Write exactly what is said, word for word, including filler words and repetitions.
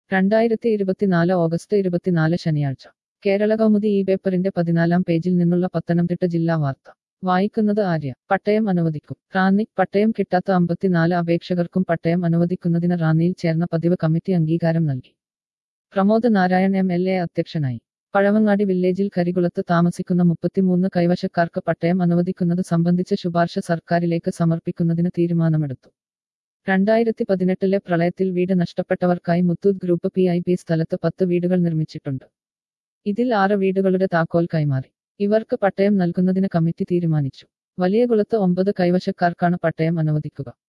രണ്ടായിരത്തി ഇരുപത്തിനാല് ഓഗസ്റ്റ് ഇരുപത്തിനാല് ശനിയാഴ്ച കേരള കൗമുദി ഈ പേപ്പറിന്റെ പതിനാലാം പേജിൽ നിന്നുള്ള പത്തനംതിട്ട ജില്ലാ വാർത്ത വായിക്കുന്നത് ആര്യ. പട്ടയം അനുവദിക്കും. റാന്നി. പട്ടയം കിട്ടാത്ത അമ്പത്തിനാല് അപേക്ഷകർക്കും പട്ടയം അനുവദിക്കുന്നതിന് റാന്നിയിൽ ചേർന്ന പതിവ് കമ്മിറ്റി അംഗീകാരം നൽകി. Pramod Narayan M L A അധ്യക്ഷനായി. പഴവങ്ങാടി വില്ലേജിൽ കരികുളത്ത് താമസിക്കുന്ന മുപ്പത്തിമൂന്ന് കൈവശക്കാർക്ക് പട്ടയം അനുവദിക്കുന്നത് സംബന്ധിച്ച ശുപാർശ സർക്കാരിലേക്ക് സമർപ്പിക്കുന്നതിന് തീരുമാനമെടുത്തു. രണ്ടായിരത്തി പതിനെട്ടിലെ പ്രളയത്തിൽ വീട് നഷ്ടപ്പെട്ടവർക്കായി Muthoot group P I P സ്ഥലത്ത് പത്ത് വീടുകൾ നിർമ്മിച്ചിട്ടുണ്ട്. ഇതിൽ ആറ് വീടുകളുടെ താക്കോൽ കൈമാറി. ഇവർക്ക് പട്ടയം നൽകുന്നതിന് കമ്മിറ്റി തീരുമാനിച്ചു. വലിയകുളത്ത് ഒമ്പത് കൈവശക്കാർക്കാണ് പട്ടയം അനുവദിക്കുക.